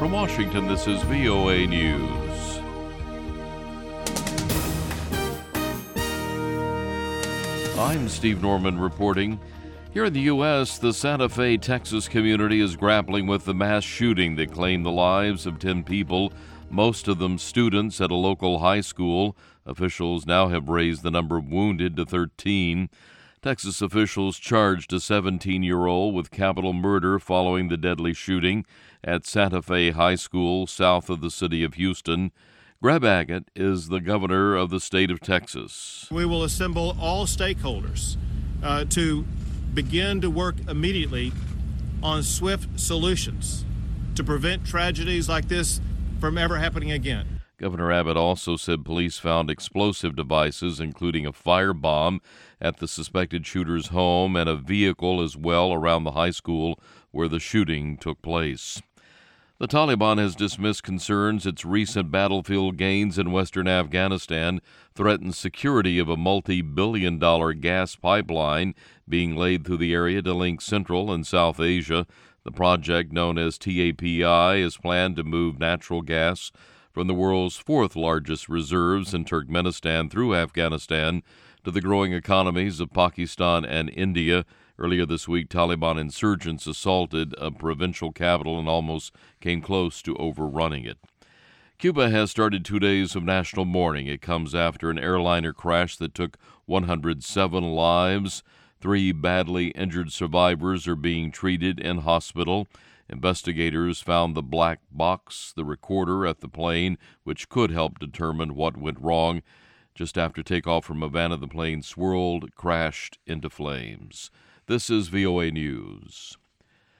From Washington, this is VOA News. I'm Steve Norman reporting. Here in the U.S., the Santa Fe, Texas community is grappling with the mass shooting that claimed the lives of 10 people, most of them students at a local high school. Officials now have raised the number of wounded to 13. Texas officials charged a 17-year-old with capital murder following the deadly shooting at Santa Fe High School south of the city of Houston. Greg Abbott is the governor of the state of Texas. We will assemble all stakeholders to begin to work immediately on swift solutions to prevent tragedies like this from ever happening again. Governor Abbott also said police found explosive devices, including a firebomb, at the suspected shooter's home and a vehicle as well around the high school where the shooting took place. The Taliban has dismissed concerns its recent battlefield gains in western Afghanistan threaten security of a multi-billion-dollar gas pipeline being laid through the area to link Central and South Asia. The project, known as TAPI, is planned to move natural gas from the world's fourth-largest reserves in Turkmenistan through Afghanistan to the growing economies of Pakistan and India. Earlier this week, Taliban insurgents assaulted a provincial capital and almost came close to overrunning it. Cuba has started 2 days of national mourning. It comes after an airliner crash that took 107 lives. 3 badly injured survivors are being treated in hospital. Investigators found the black box, the recorder at the plane, which could help determine what went wrong. Just after takeoff from Havana, the plane swirled, crashed into flames. This is VOA News.